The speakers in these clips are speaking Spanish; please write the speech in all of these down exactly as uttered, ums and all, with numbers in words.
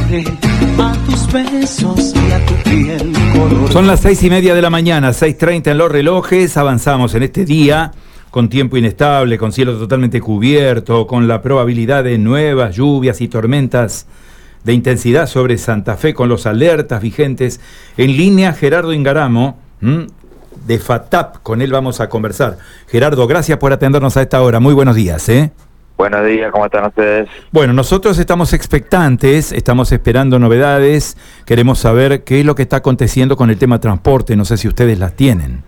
acostumbraré a tus besos y a tu piel color. Son las seis y media de la mañana, seis treinta en los relojes. Avanzamos en este día con tiempo inestable, con cielo totalmente cubierto, con la probabilidad de nuevas lluvias y tormentas de intensidad sobre Santa Fe, con los alertas vigentes. En línea, Gerardo Ingaramo, ¿m? de FATAP, con él vamos a conversar. Gerardo, gracias por atendernos a esta hora. Muy buenos días, ¿eh? Buenos días, ¿cómo están ustedes? Bueno, nosotros estamos expectantes, estamos esperando novedades, queremos saber qué es lo que está aconteciendo con el tema transporte, no sé si ustedes las tienen.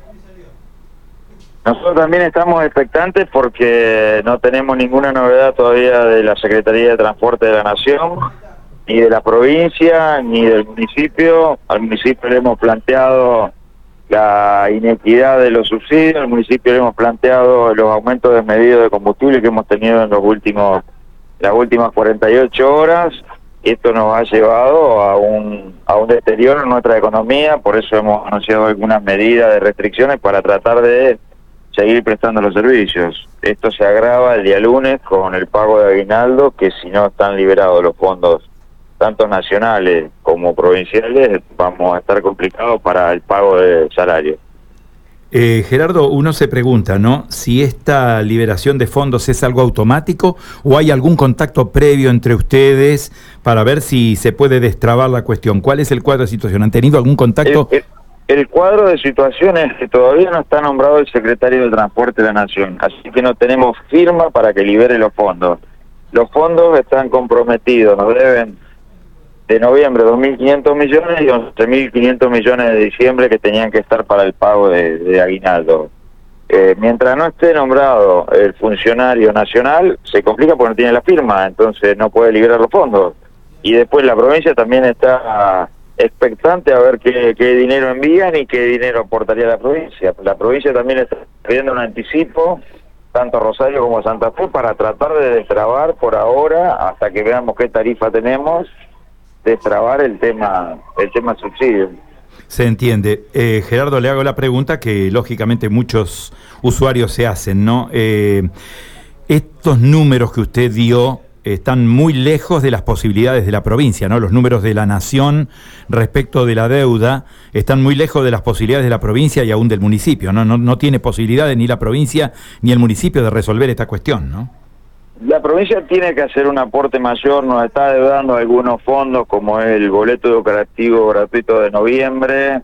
Nosotros también estamos expectantes porque no tenemos ninguna novedad todavía de la Secretaría de Transporte de la Nación, ni de la provincia, ni del municipio. Al municipio le hemos planteado la inequidad de los subsidios, al municipio le hemos planteado los aumentos desmedidos de combustible que hemos tenido en los últimos las últimas cuarenta y ocho horas. Esto nos ha llevado a un a un deterioro en nuestra economía, por eso hemos anunciado algunas medidas de restricciones para tratar de seguir prestando los servicios. Esto se agrava el día lunes con el pago de aguinaldo, que si no están liberados los fondos tanto nacionales como provinciales, vamos a estar complicados para el pago de salario. Eh, Gerardo, uno se pregunta, ¿no?, si esta liberación de fondos es algo automático o hay algún contacto previo entre ustedes para ver si se puede destrabar la cuestión. ¿Cuál es el cuadro de situación? ¿Han tenido algún contacto? El, el, el cuadro de situación es que todavía no está nombrado el secretario de Transporte de la Nación, así que no tenemos firma para que libere los fondos. Los fondos están comprometidos, nos deben de noviembre dos mil quinientos millones y once mil quinientos millones de diciembre que tenían que estar para el pago de, de aguinaldo. Eh, mientras no esté nombrado el funcionario nacional, se complica porque no tiene la firma, entonces no puede liberar los fondos. Y después la provincia también está expectante a ver qué, qué dinero envían y qué dinero aportaría la provincia. La provincia también está pidiendo un anticipo, tanto Rosario como Santa Fe, para tratar de destrabar por ahora, hasta que veamos qué tarifa tenemos, destrabar el tema el tema subsidio. Se entiende. Eh, Gerardo, le hago la pregunta que lógicamente muchos usuarios se hacen, ¿no? Eh, estos números que usted dio están muy lejos de las posibilidades de la provincia, ¿no? Los números de la Nación respecto de la deuda están muy lejos de las posibilidades de la provincia y aún del municipio, ¿no? No, no tiene posibilidades ni la provincia ni el municipio de resolver esta cuestión, ¿no? La provincia tiene que hacer un aporte mayor, nos está deudando algunos fondos como el boleto educativo gratuito de noviembre,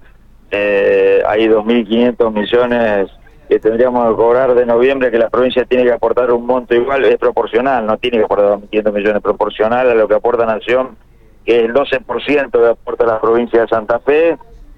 eh, hay dos mil quinientos millones que tendríamos que cobrar de noviembre, que la provincia tiene que aportar un monto igual, es proporcional, no tiene que aportar dos mil quinientos millones, proporcional a lo que aporta Nación, que es el doce por ciento que aporta la provincia de Santa Fe,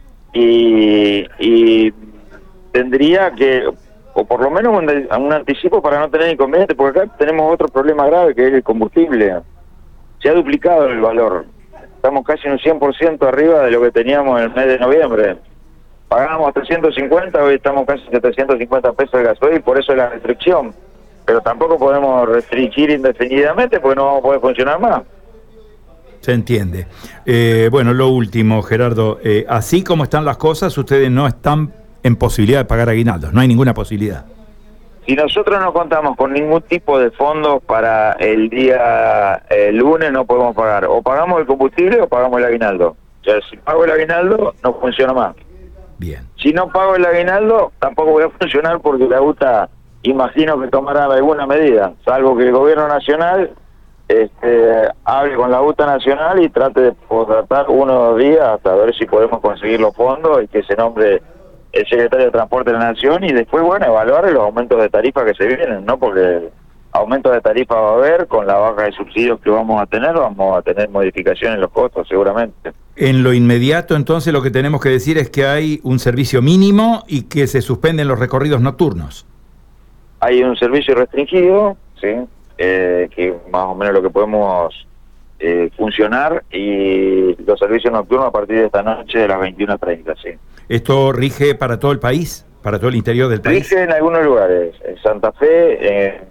y, y tendría que, o por lo menos un, un anticipo para no tener inconvenientes, porque acá tenemos otro problema grave que es el combustible. Se ha duplicado el valor, estamos casi un cien por ciento arriba de lo que teníamos en el mes de noviembre. Pagábamos trescientos cincuenta, hoy estamos casi setecientos cincuenta pesos de gasoil, por eso es la restricción. Pero tampoco podemos restringir indefinidamente porque no vamos a poder funcionar más. Se entiende. Eh, bueno, lo último, Gerardo, eh, así como están las cosas, ustedes no están en posibilidad de pagar aguinaldos, no hay ninguna posibilidad. Si nosotros no contamos con ningún tipo de fondos para el día eh, lunes, no podemos pagar. O pagamos el combustible o pagamos el aguinaldo. O sea, si pago el aguinaldo, no funciona más. Bien. Si no pago el aguinaldo, tampoco voy a funcionar porque la U T A, imagino que tomará alguna medida, salvo que el gobierno nacional este, hable con la U T A nacional y trate de tratar uno o dos días hasta ver si podemos conseguir los fondos y que se nombre el secretario de Transporte de la Nación y después, bueno, evaluar los aumentos de tarifa que se vienen, ¿no? Porque aumentos de tarifa va a haber, con la baja de subsidios que vamos a tener, vamos a tener modificaciones en los costos seguramente. En lo inmediato, entonces, lo que tenemos que decir es que hay un servicio mínimo y que se suspenden los recorridos nocturnos. Hay un servicio restringido, sí, eh, que más o menos lo que podemos eh, funcionar, y los servicios nocturnos a partir de esta noche de las veintiuna treinta, sí. ¿Esto rige para todo el país? ¿Para todo el interior del país? Rige en algunos lugares, en Santa Fe, en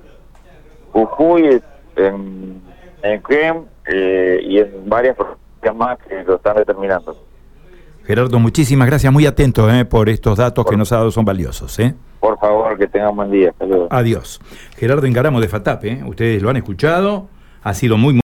Jujuy, en, en Quem, eh, y en varias provincias más que lo están determinando. Gerardo, muchísimas gracias, muy atento eh, por estos datos por, que nos ha dado, son valiosos. ¿eh? Por favor, que tengan buen día. Hasta luego. Adiós. Gerardo Ingaramo de FATAP, ¿eh? Ustedes lo han escuchado, ha sido muy...